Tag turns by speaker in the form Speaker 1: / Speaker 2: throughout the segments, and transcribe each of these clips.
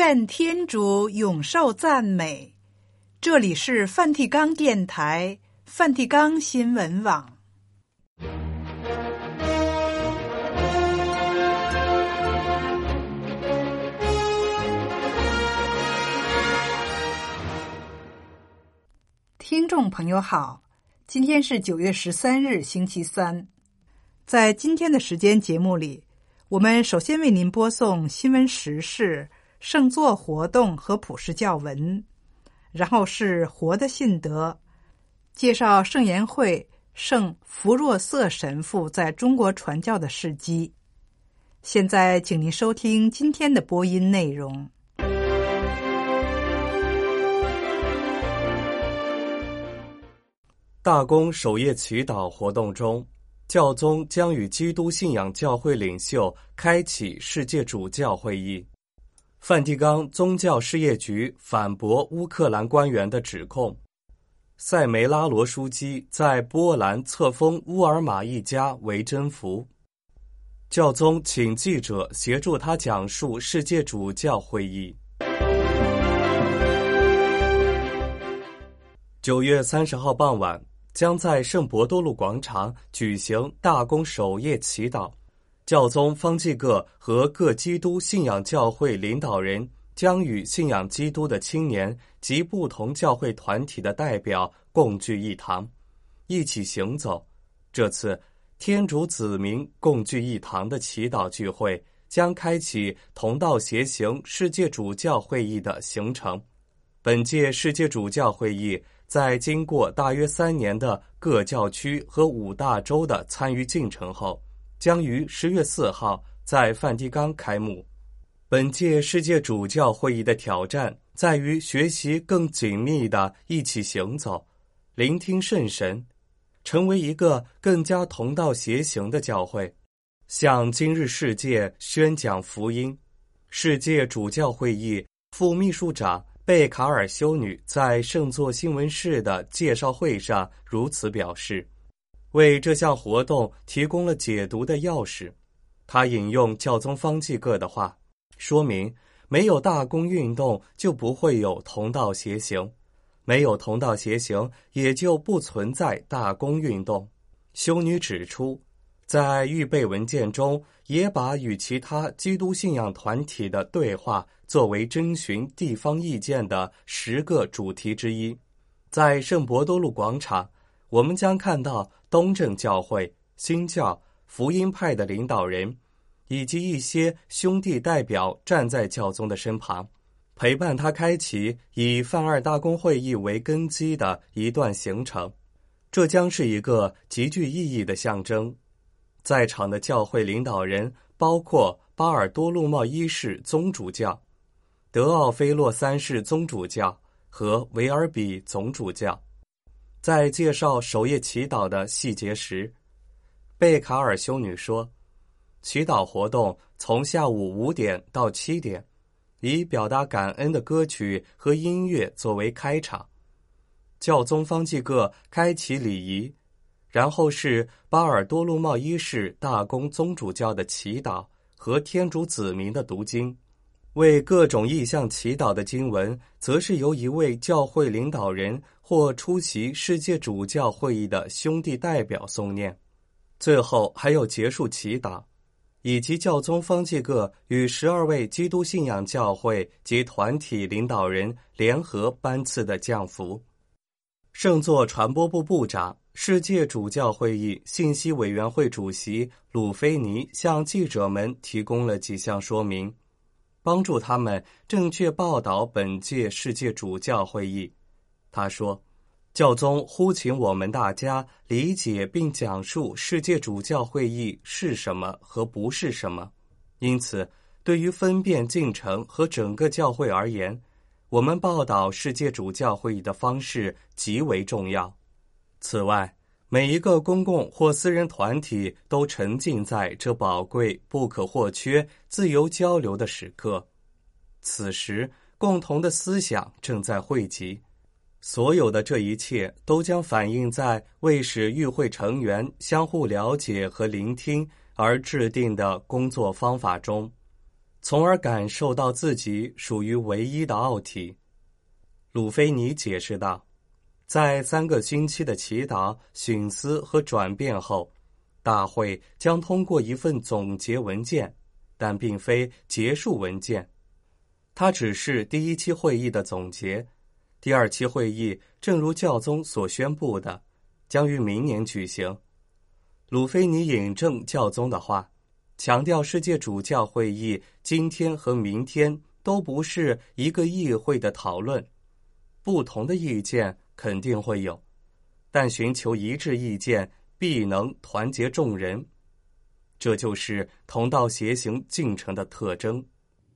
Speaker 1: 愿天主永受赞美。这里是梵蒂冈电台、梵蒂冈新闻网。听众朋友好，今天是9月13日，星期三。在今天的时间节目里，我们首先为您播送新闻时事、圣座活动和普世教文，然后是活的信德，介绍圣言会圣福若瑟神父在中国传教的事迹。现在请您收听今天的播音内容。
Speaker 2: 大公守夜祈祷活动中，教宗将与基督信仰教会领袖开启世界主教会议。梵蒂冈宗教事业局反驳乌克兰官员的指控。塞梅拉罗枢机在波兰册封乌尔玛一家为真福。教宗请记者协助他讲述世界主教会议。9月30号傍晚，将在圣伯多禄广场举行大公守夜祈祷。教宗方济各和各基督信仰教会领导人将与信仰基督的青年及不同教会团体的代表共聚一堂，一起行走。这次天主子民共聚一堂的祈祷聚会将开启同道协行世界主教会议的行程。本届世界主教会议在经过大约3年的各教区和5大洲的参与进程后，将于10月4号在梵蒂冈开幕。本届世界主教会议的挑战在于学习更紧密地一起行走，聆听圣神，成为一个更加同道协行的教会，向今日世界宣讲福音。世界主教会议副秘书长贝卡尔修女在圣座新闻室的介绍会上如此表示，为这项活动提供了解读的钥匙。她引用教宗方济各的话，说明没有大公运动就不会有同道协行，没有同道协行也就不存在大公运动。修女指出，在预备文件中也把与其他基督信仰团体的对话作为征询地方意见的10个主题之一。在圣伯多禄广场，我们将看到东正教会、新教、福音派的领导人，以及一些兄弟代表站在教宗的身旁，陪伴他开启以梵二大公会议为根基的一段行程。这将是一个极具意义的象征。在场的教会领导人包括巴尔多禄茂一世宗主教、德奥菲洛3世宗主教和维尔比总主教。在介绍守夜祈祷的细节时，贝卡尔修女说，祈祷活动从下午5点到7点，以表达感恩的歌曲和音乐作为开场。教宗方济各开启礼仪，然后是巴尔多禄茂一世大公宗主教的祈祷和天主子民的读经。为各种意向祈祷的经文，则是由一位教会领导人或出席世界主教会议的兄弟代表诵念。最后还有结束祈祷，以及教宗方济各与12位基督信仰教会及团体领导人联合颁赐的降福。圣座传播部部长、世界主教会议信息委员会主席鲁菲尼向记者们提供了几项说明，帮助他们正确报道本届世界主教会议。他说，教宗呼请我们大家理解并讲述世界主教会议是什么和不是什么，因此对于分辨进程和整个教会而言，我们报道世界主教会议的方式极为重要。此外，每一个公共或私人团体都沉浸在这宝贵、不可或缺、自由交流的时刻。此时，共同的思想正在汇集。所有的这一切都将反映在为使与会成员相互了解和聆听而制定的工作方法中。 从而感受到自己属于唯一的奥体。鲁菲尼解释道，在3个星期的祈祷、寻思和转变后，大会将通过一份总结文件，但并非结束文件。它只是第1期会议的总结。第2期会议正如教宗所宣布的，将于明年举行。鲁菲尼引证教宗的话，强调世界主教会议今天和明天都不是一个议会的讨论，不同的意见肯定会有，但寻求一致意见必能团结众人。这就是同道协行进程的特征。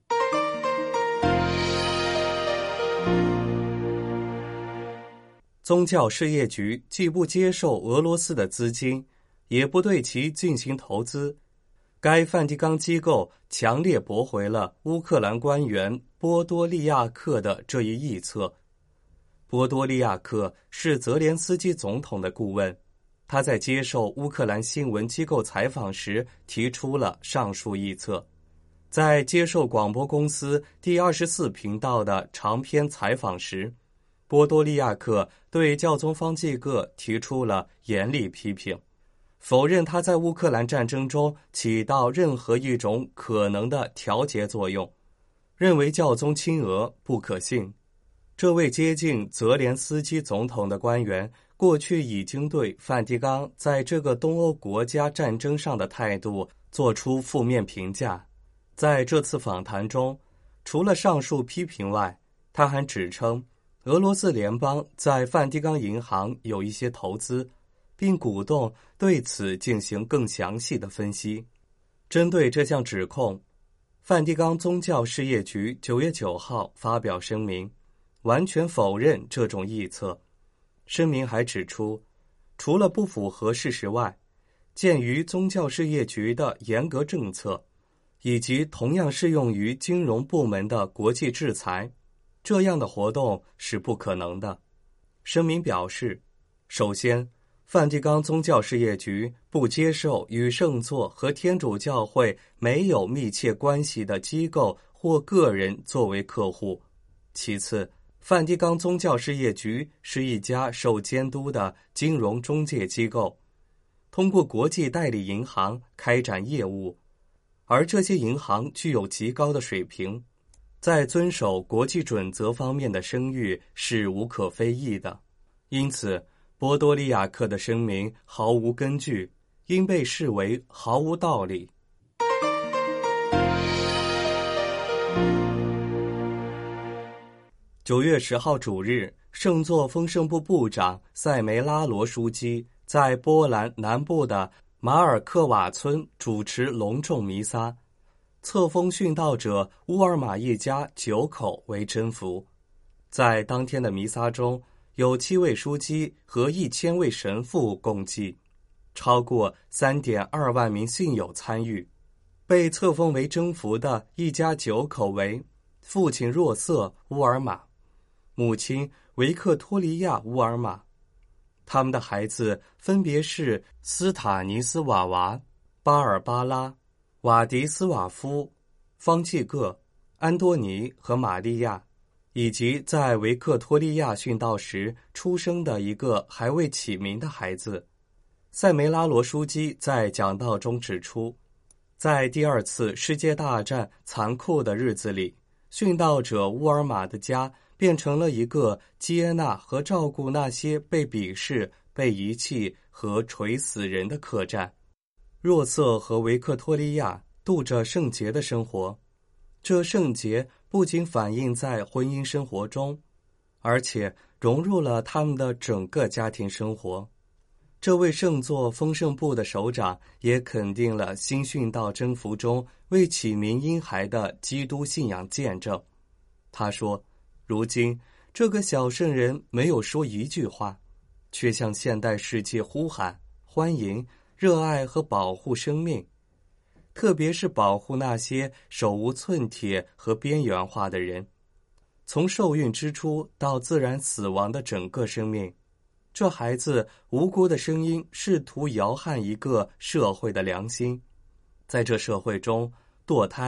Speaker 2: 宗教事业局既不接受俄罗斯的资金，也不对其进行投资。该梵蒂冈机构强烈驳回了乌克兰官员波多利亚克的这一臆测。波多利亚克是泽连斯基总统的顾问，他在接受乌克兰新闻机构采访时提出了上述臆测。在接受广播公司第24频道的长篇采访时，波多利亚克对教宗方济各提出了严厉批评，否认他在乌克兰战争中起到任何一种可能的调节作用，认为教宗亲俄不可信。这位接近泽连斯基总统的官员过去已经对梵蒂冈在这个东欧国家战争上的态度做出负面评价。在这次访谈中，除了上述批评外，他还指称俄罗斯联邦在梵蒂冈银行有一些投资，并鼓动对此进行更详细的分析。针对这项指控，梵蒂冈宗教事业局9月9号发表声明，完全否认这种臆测。声明还指出，除了不符合事实外，鉴于宗教事业局的严格政策，以及同样适用于金融部门的国际制裁，这样的活动是不可能的。声明表示，首先，梵蒂冈宗教事业局不接受与圣座和天主教会没有密切关系的机构或个人作为客户。其次，梵蒂冈宗教事业局是一家受监督的金融中介机构，通过国际代理银行开展业务，而这些银行具有极高的水平，在遵守国际准则方面的声誉是无可非议的。因此，波多利亚克的声明毫无根据，应被视为毫无道理。9月10号主日，圣座丰盛部部长塞梅拉罗书记在波兰南部的马尔克瓦村主持隆重弥撒，册封殉道者乌尔玛一家9口为真福。在当天的弥撒中，有7位枢机和1000位神父共祭，超过3.2万名信友参与。被册封为真福的一家9口为父亲若瑟乌尔玛，母亲维克托利亚乌尔玛。他们的孩子分别是斯塔尼斯瓦娃、巴尔巴拉、瓦迪斯瓦夫、方济各、安多尼和玛利亚，以及在维克托利亚殉道时出生的一个还未起名的孩子。塞梅拉罗书记在讲道中指出，在第2次世界大战残酷的日子里，殉道者乌尔玛的家变成了一个接纳和照顾那些被鄙视、被遗弃和垂死人的客栈。若瑟和维克托利亚度着圣洁的生活，这圣洁不仅反映在婚姻生活中，而且融入了他们的整个家庭生活。这位圣座丰盛部的首长也肯定了新殉道真福中为启明婴孩的基督信仰见证。他说，如今这个小圣人没有说一句话，却向现代世界呼喊、欢迎、热爱和保护生命，特别是保护那些手无寸铁和边缘化的人。从受孕之初到自然死亡的整个生命，这孩子无辜的声音试图摇撼一个社会的良心。在这社会中，堕胎、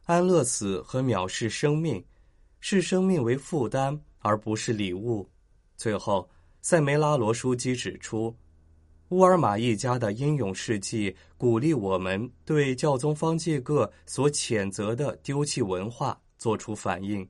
Speaker 2: 安乐死和藐视生命，视生命为负担而不是礼物。最后，塞梅拉罗书记指出，乌尔玛一家的英勇事迹鼓励我们对教宗方济各所谴责的丢弃文化做出反应。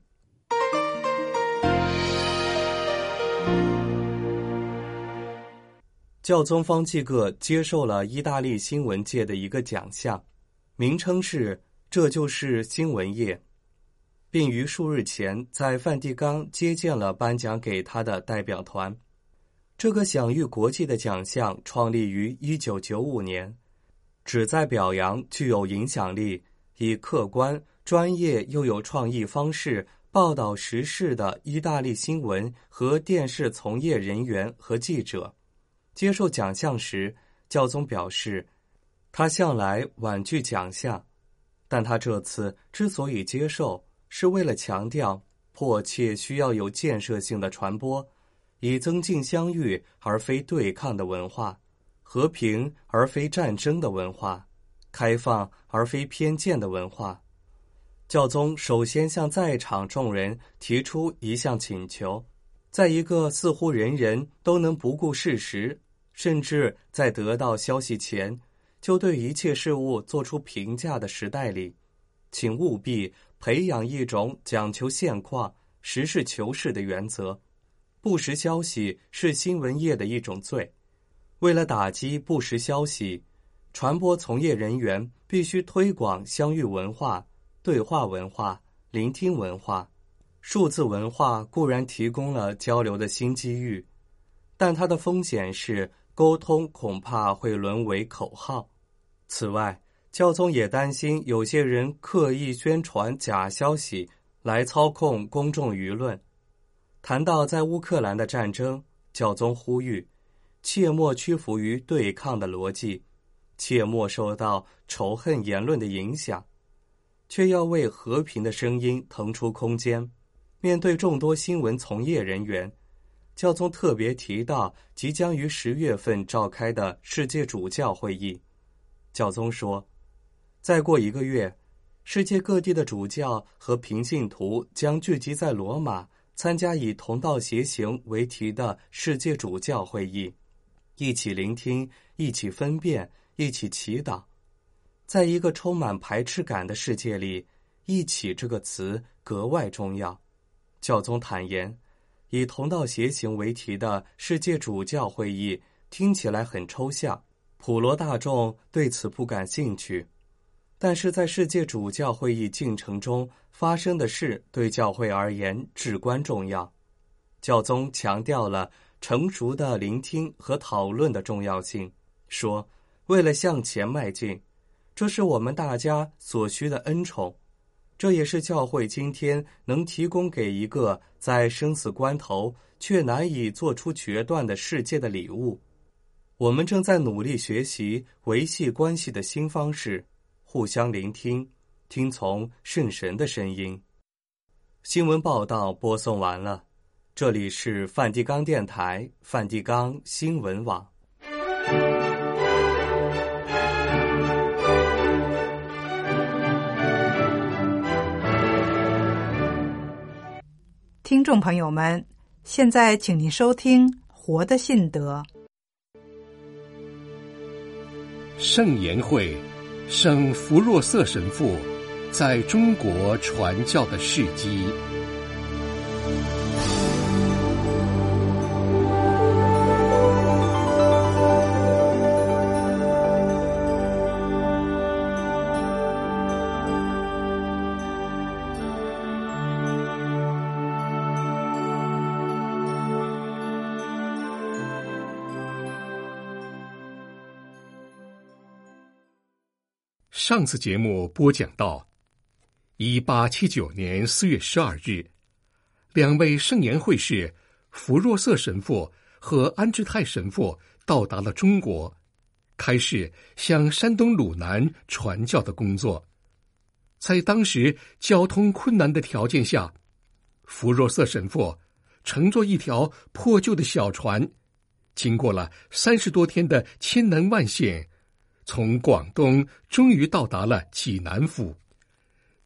Speaker 2: 教宗方济各接受了意大利新闻界的一个奖项，名称是“这就是新闻业”，并于数日前在梵蒂冈接见了颁奖给他的代表团。这个享誉国际的奖项创立于1995年，旨在表扬具有影响力、以客观、专业又有创意方式报道时事的意大利新闻和电视从业人员和记者。接受奖项时，教宗表示，他向来婉拒奖项，但他这次之所以接受，是为了强调迫切需要有建设性的传播，以增进相遇而非对抗的文化，和平而非战争的文化，开放而非偏见的文化。教宗首先向在场众人提出一项请求，在一个似乎人人都能不顾事实，甚至在得到消息前就对一切事物做出评价的时代里，请务必培养一种讲求现况、实事求是的原则。不实消息是新闻业的一种罪。为了打击不实消息，传播从业人员必须推广相遇文化、对话文化、聆听文化。数字文化固然提供了交流的新机遇，但它的风险是沟通恐怕会沦为口号。此外，教宗也担心有些人刻意宣传假消息来操控公众舆论。谈到在乌克兰的战争，教宗呼吁切莫屈服于对抗的逻辑，切莫受到仇恨言论的影响，却要为和平的声音腾出空间。面对众多新闻从业人员，教宗特别提到即将于10月份召开的世界主教会议。教宗说，再过1个月，世界各地的主教和平信徒将聚集在罗马，参加以同道协行为题的世界主教会议，一起聆听，一起分辨，一起祈祷。在一个充满排斥感的世界里，一起这个词格外重要。教宗坦言，以同道协行为题的世界主教会议听起来很抽象，普罗大众对此不感兴趣。但是在世界主教会议进程中发生的事对教会而言至关重要。教宗强调了成熟的聆听和讨论的重要性，说，为了向前迈进，这是我们大家所需的恩宠，这也是教会今天能提供给一个在生死关头却难以做出决断的世界的礼物。我们正在努力学习维系关系的新方式，互相聆听，听从圣神的声音。新闻报道播送完了，这里是梵蒂冈电台梵蒂冈新闻网。
Speaker 1: 听众朋友们，现在请您收听《活的信德》。
Speaker 3: 圣言会圣福若瑟神父在中国传教的事迹。上次节目播讲到，1879年4月12日，两位圣言会士福若瑟神父和安之泰神父到达了中国，开始向山东鲁南传教的工作。在当时交通困难的条件下，福若瑟神父乘坐一条破旧的小船，经过了30多天的千难万险，从广东终于到达了济南府。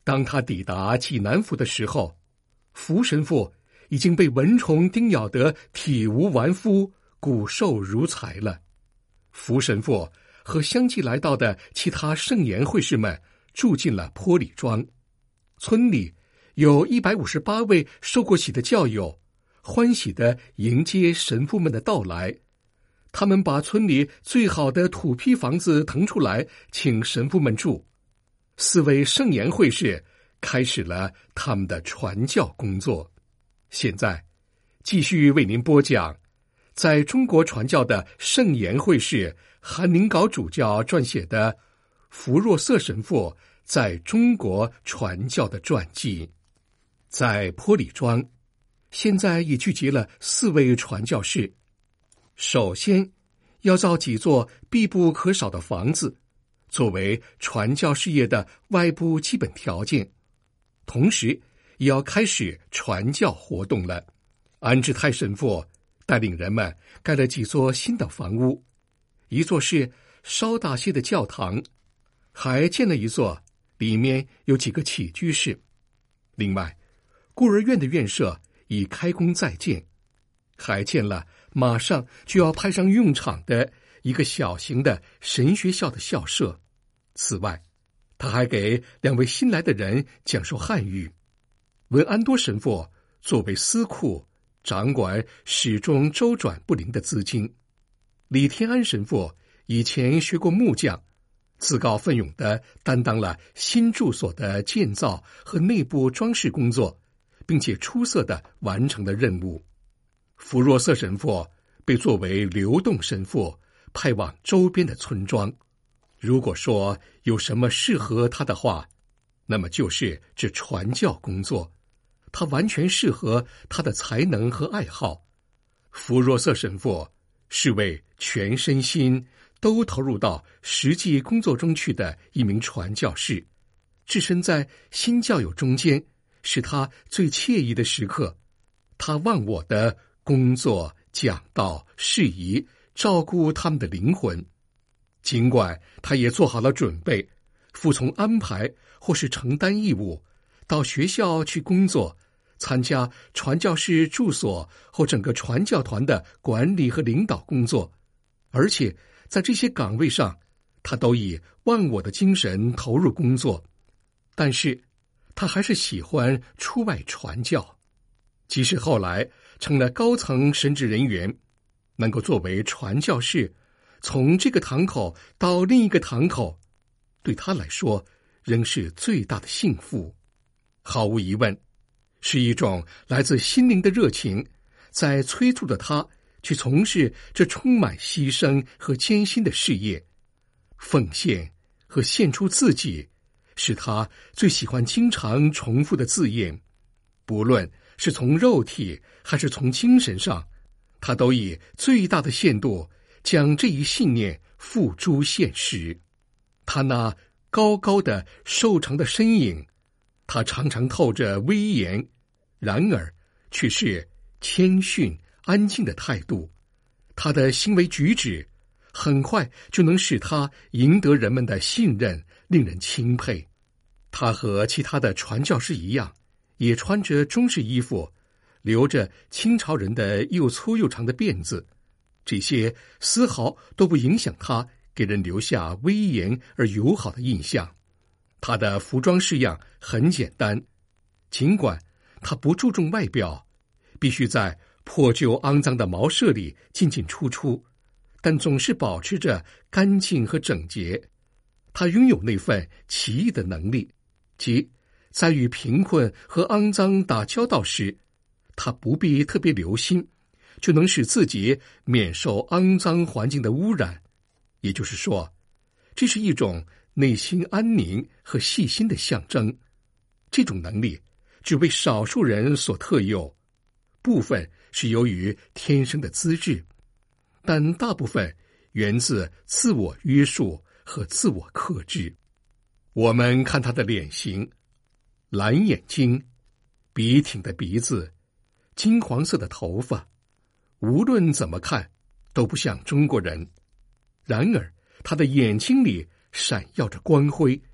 Speaker 3: 当他抵达济南府的时候，福神父已经被蚊虫叮咬得体无完肤，骨瘦如柴了。福神父和相继来到的其他圣言会士们住进了坡里庄。村里有158位受过洗的教友，欢喜地迎接神父们的到来。他们把村里最好的土坯房子腾出来，请神父们住。4位圣言会士开始了他们的传教工作。现在继续为您播讲在中国传教的圣言会士韩宁镐主教撰写的福若瑟神父在中国传教的传记。在坡里庄，现在已聚集了4位传教士。首先要造几座必不可少的房子，作为传教事业的外部基本条件，同时也要开始传教活动了。安志泰神父带领人们盖了几座新的房屋，一座是稍大些的教堂，还建了一座，里面有几个起居室。另外，孤儿院的院舍已开工在建，还建了马上就要派上用场的一个小型的神学校的校舍。此外，他还给2位新来的人讲授汉语。文安多神父作为司库，掌管始终周转不灵的资金。李天安神父以前学过木匠，自告奋勇地担当了新住所的建造和内部装饰工作，并且出色地完成了任务。福若瑟神父被作为流动神父派往周边的村庄。如果说有什么适合他的话，那么就是这传教工作。他完全适合他的才能和爱好。福若瑟神父是位全身心都投入到实际工作中去的一名传教士，置身在新教友中间是他最惬意的时刻。他忘我的工作、讲道、事宜，照顾他们的灵魂。尽管他也做好了准备，服从安排或是承担义务，到学校去工作，参加传教士住所或整个传教团的管理和领导工作，而且在这些岗位上，他都以忘我的精神投入工作。但是他还是喜欢出外传教，即使后来成了高层神职人员，能够作为传教士从这个堂口到另一个堂口，对他来说仍是最大的幸福。毫无疑问，是一种来自心灵的热情，在催促着他去从事这充满牺牲和艰辛的事业。奉献和献出自己是他最喜欢经常重复的字眼，不论是从肉体还是从精神上，他都以最大的限度将这一信念付诸现实。他那高高的瘦长的身影，他常常透着威严，然而却是谦逊安静的态度。他的行为举止很快就能使他赢得人们的信任，令人钦佩。他和其他的传教士一样，也穿着中式衣服，留着清朝人的又粗又长的辫子，这些丝毫都不影响他给人留下威严而友好的印象。他的服装式样很简单，尽管他不注重外表，必须在破旧肮脏的茅舍里进进出出，但总是保持着干净和整洁。他拥有那份奇异的能力，即在与贫困和肮脏打交道时，他不必特别留心，就能使自己免受肮脏环境的污染。也就是说，这是一种内心安宁和细心的象征。这种能力只为少数人所特有，部分是由于天生的资质，但大部分源自自我约束和自我克制。我们看他的脸型，蓝眼睛，笔挺的鼻子，金黄色的头发，无论怎么看都不像中国人。然而他的眼睛里闪耀着光辉，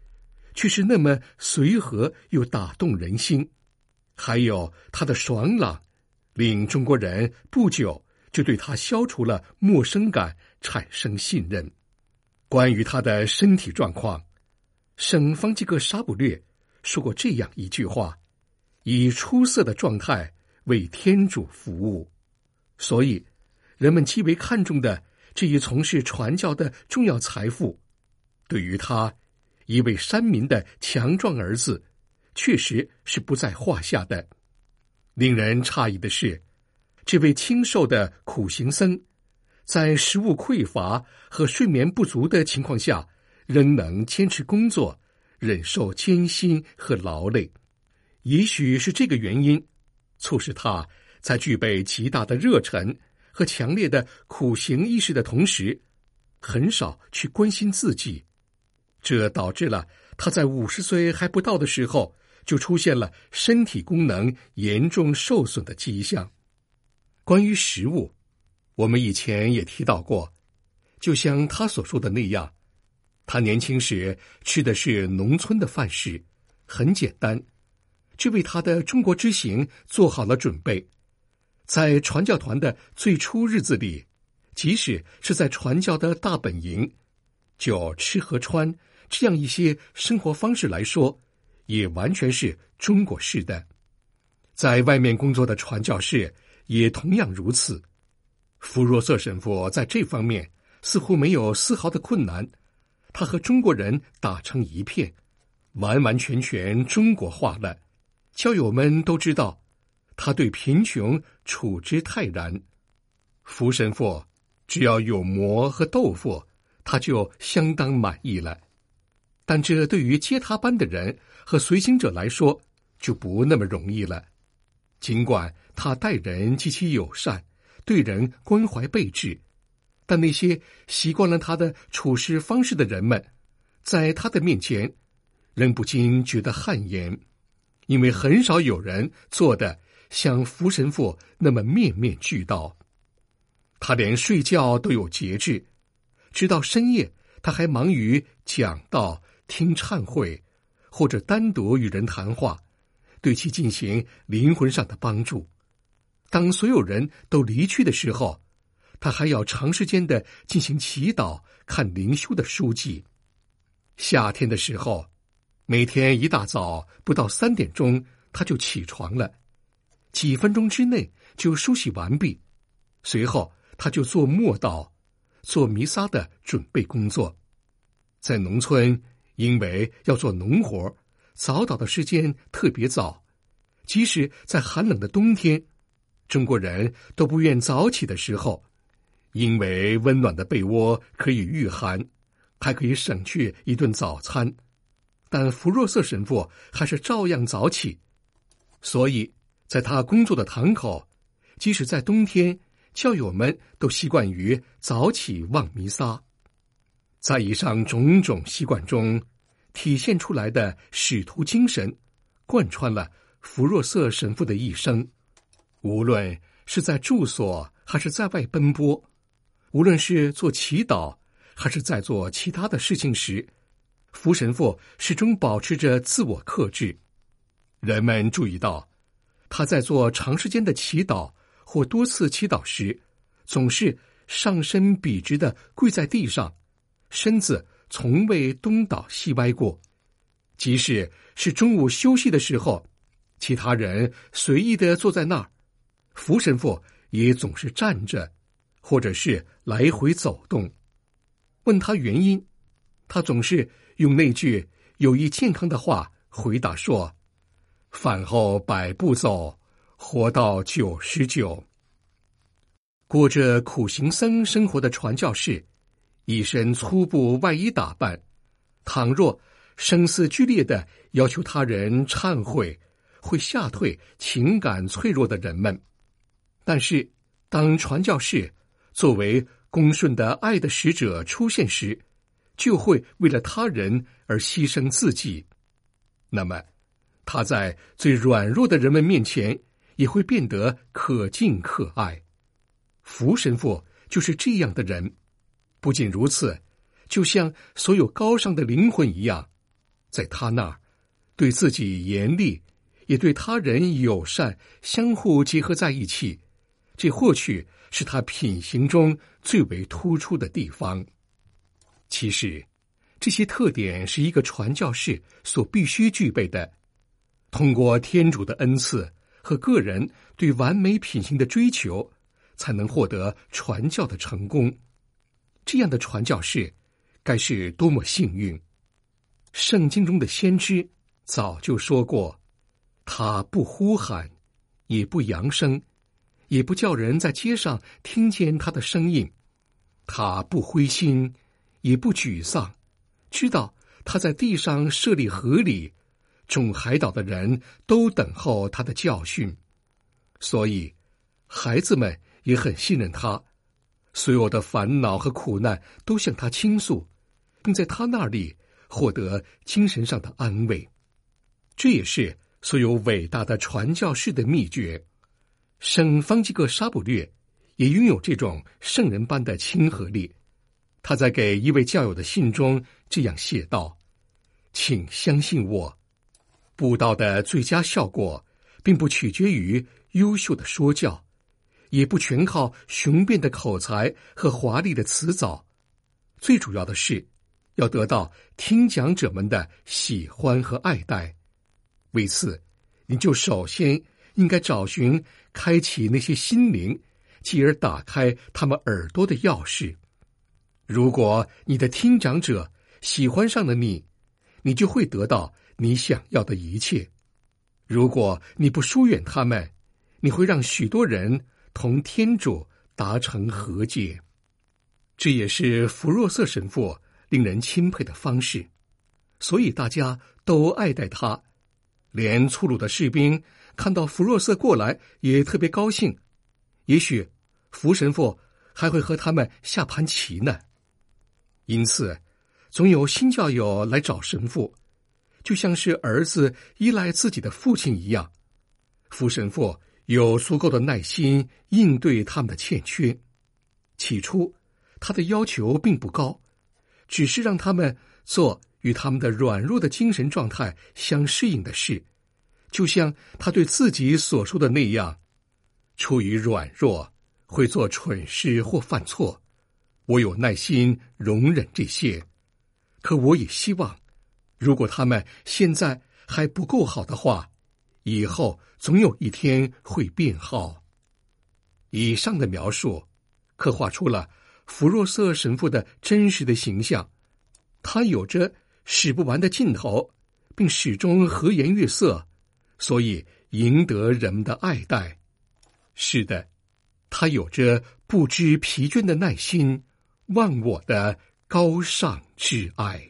Speaker 3: 却是那么随和又打动人心。还有他的爽朗，令中国人不久就对他消除了陌生感，产生信任。关于他的身体状况，圣方济各沙卜略说过这样一句话：以出色的状态为天主服务。所以人们极为看重的这一从事传教的重要财富，对于他一位山民的强壮儿子，确实是不在话下的。令人诧异的是，这位清瘦的苦行僧，在食物匮乏和睡眠不足的情况下，仍能坚持工作，忍受艰辛和劳累。也许是这个原因，促使他在具备极大的热忱和强烈的苦行意识的同时，很少去关心自己。这导致了他在50岁还不到的时候，就出现了身体功能严重受损的迹象。关于食物，我们以前也提到过，就像他所说的那样，他年轻时吃的是农村的饭食，很简单，这为他的中国之行做好了准备。在传教团的最初日子里，即使是在传教的大本营，就吃和穿这样一些生活方式来说，也完全是中国式的。在外面工作的传教士也同样如此。福若瑟神父在这方面似乎没有丝毫的困难，他和中国人打成一片，完完全全中国化了。教友们都知道，他对贫穷处之泰然。福神父只要有馍和豆腐，他就相当满意了。但这对于接他班的人和随行者来说就不那么容易了。尽管他待人极其友善，对人关怀备至，但那些习惯了他的处事方式的人们，在他的面前仍不禁觉得汗颜，因为很少有人做得像福神父那么面面俱到。他连睡觉都有节制，直到深夜他还忙于讲道、听忏悔，或者单独与人谈话，对其进行灵魂上的帮助。当所有人都离去的时候，他还要长时间的进行祈祷，看灵修的书籍。夏天的时候，每天一大早不到3点钟他就起床了，几分钟之内就梳洗完毕，随后他就做默祷、做弥撒的准备工作。在农村，因为要做农活，早祷的时间特别早，即使在寒冷的冬天，中国人都不愿早起的时候，因为温暖的被窝可以御寒，还可以省去一顿早餐。但福若瑟神父还是照样早起，所以在他工作的堂口，即使在冬天，教友们都习惯于早起望弥撒。在以上种种习惯中体现出来的使徒精神，贯穿了福若瑟神父的一生。无论是在住所还是在外奔波，无论是做祈祷还是在做其他的事情时，福神父始终保持着自我克制。人们注意到，他在做长时间的祈祷或多次祈祷时，总是上身笔直地跪在地上，身子从未东倒西歪过。即使是中午休息的时候，其他人随意地坐在那儿，福神父也总是站着，或者是来回走动。问他原因，他总是用那句有益健康的话回答说：饭后100步走，活到99。过着苦行僧生活的传教士，一身粗布外衣打扮，倘若声嘶俱烈地要求他人忏悔，会吓退情感脆弱的人们。但是当传教士作为恭顺的爱的使者出现时，就会为了他人而牺牲自己。那么他在最软弱的人们面前也会变得可敬可爱。福神父就是这样的人。不仅如此，就像所有高尚的灵魂一样， 在他那儿，对自己严厉，也对他人友善，相互结合在一起，这或许是他品行中最为突出的地方。其实，这些特点是一个传教士所必须具备的。通过天主的恩赐和个人对完美品行的追求，才能获得传教的成功。这样的传教士该是多么幸运！圣经中的先知早就说过，他不呼喊，也不扬声，也不叫人在街上听见他的声音。他不灰心，也不沮丧，知道他在地上设立河里，众海岛的人都等候他的教训。所以孩子们也很信任他，所有的烦恼和苦难都向他倾诉，并在他那里获得精神上的安慰。这也是所有伟大的传教士的秘诀。圣方济各沙卜略也拥有这种圣人般的亲和力。他在给一位教友的信中这样写道：请相信我，布道的最佳效果并不取决于优秀的说教，也不全靠雄辩的口才和华丽的辞藻，最主要的是要得到听讲者们的喜欢和爱戴。为此，你就首先应该找寻开启那些心灵，继而打开他们耳朵的钥匙。如果你的听讲者喜欢上了你，你就会得到你想要的一切。如果你不疏远他们，你会让许多人同天主达成和解。这也是弗若瑟神父令人钦佩的方式，所以大家都爱戴他。连粗鲁的士兵看到弗若瑟过来也特别高兴，也许福神父还会和他们下盘棋呢。因此总有新教友来找神父，就像是儿子依赖自己的父亲一样。福神父有足够的耐心应对他们的欠缺。起初他的要求并不高，只是让他们做与他们的软弱的精神状态相适应的事，就像他对自己所说的那样，出于软弱会做蠢事或犯错，我有耐心容忍这些。可我也希望，如果他们现在还不够好的话，以后总有一天会变好。以上的描述刻画出了弗若瑟神父的真实的形象，他有着使不完的劲头，并始终和颜悦色，所以赢得人们的爱戴。是的，他有着不知疲倦的耐心，忘我的高尚之爱。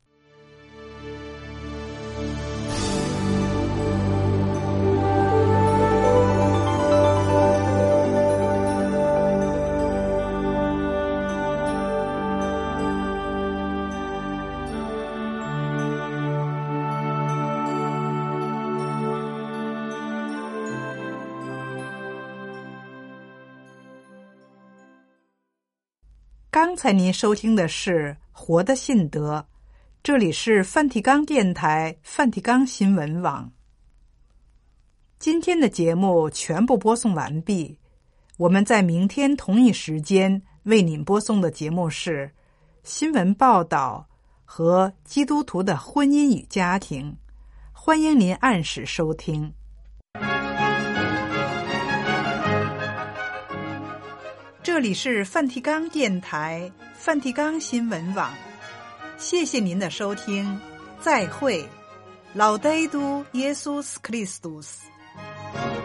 Speaker 1: 刚才您收听的是《活的信德》，这里是梵蒂冈电台梵蒂冈新闻网。今天的节目全部播送完毕，我们在明天同一时间为您播送的节目是新闻报道和基督徒的婚姻与家庭，欢迎您按时收听。这里是梵蒂冈电台梵蒂冈新闻网，谢谢您的收听，再会，Laudetur Jesus Christus。